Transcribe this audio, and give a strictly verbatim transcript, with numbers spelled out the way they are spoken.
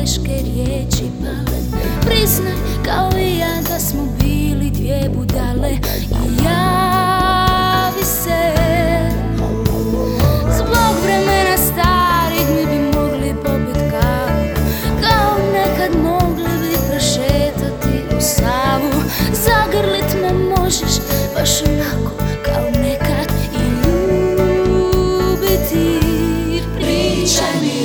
teške riječi pale. Priznaj kao i ja da smo bili dvije budale i javi se. Zbog vremena starih mi bi mogli popit kavu, kao nekad mogli bi prošetati u Savu. Zagrlit me možeš baš onako kao nekad i ljubiti. Pričaj mi